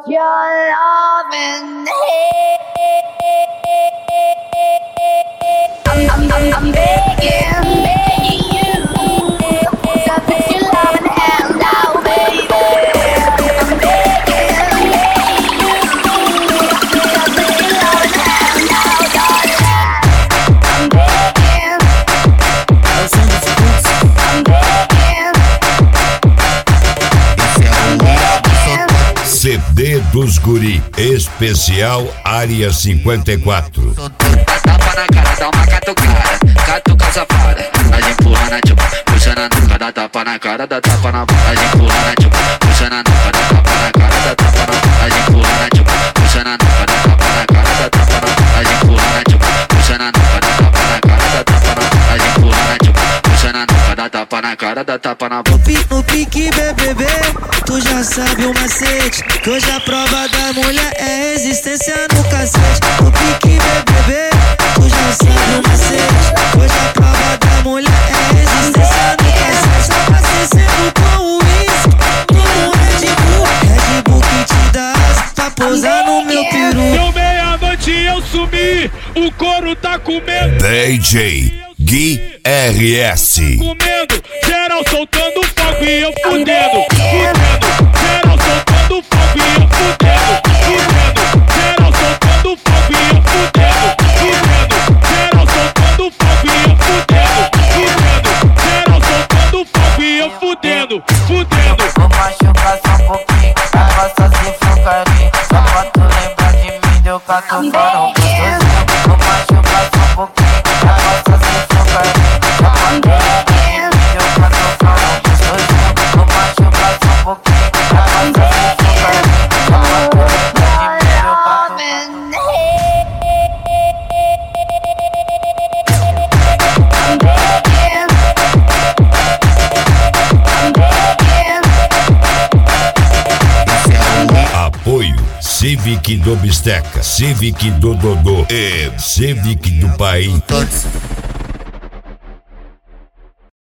your loving hand. I'm begging you to put your loving hand out, baby. I'm begging you to put your loving hand out, darling. I'm begging. I'm begging. CD dos Guri, especial Área 54. Tapa na cara, dá uma catucada, catuca safada. Nós empurra na tchupa, puxa na nuca, dá tapa na cara, dá tapa na boca. Nós empurra na tchupa, puxa na nuca, dá tapa na cara, dá tapa na boca. Nós empurra na tchupa, puxa na nuca, dá tapa na cara, dá tapa na boca. Nós empurra na tchupa, puxa na nuca, dá tapa na cara, dá tapa na boca. Nós empurra na tchupa, puxa na nuca, dá tapa na cara, dá tapa na boca. No pique BBB, tu já sabe o macete, que hoje a prova da mulher é resistência no cacete. No pique BBB, tu já sabe o macete, hoje a prova da mulher é resistência no cacete. Tá abastecendo com o uísque, como Red Bull que te dá asa pra pousar no meu peru. Deu meia-noite e eu sumi, o couro tá comendo. DJ Gui RS. Comendo, geral soltando fogo e eu fudendo, fudendo. Geral soltando fogo e eu fudendo, fudendo. Geral soltando fogo e eu fudendo, fudendo. Geral soltando fogo e eu fudendo, fudendo. Geral soltando fogo e eu fudendo, fudendo. Vou machucar só um pouquinho, faça se for carinho. Só pra tu lembrar de mim, deu catucando gostosinho. Vou machucar só um pouquinho, faça se for carinho. Só pra tu lembrar de mim, deu catucando gostosinho. Vou machucar só um pouquinho, faça se for carinho. Só pra tu lembrar de mim, deu catucando. I'm begging. I'm begging. Apoio Civic do Bisteca, Civic do Dodô e Civic do Paim. Todos.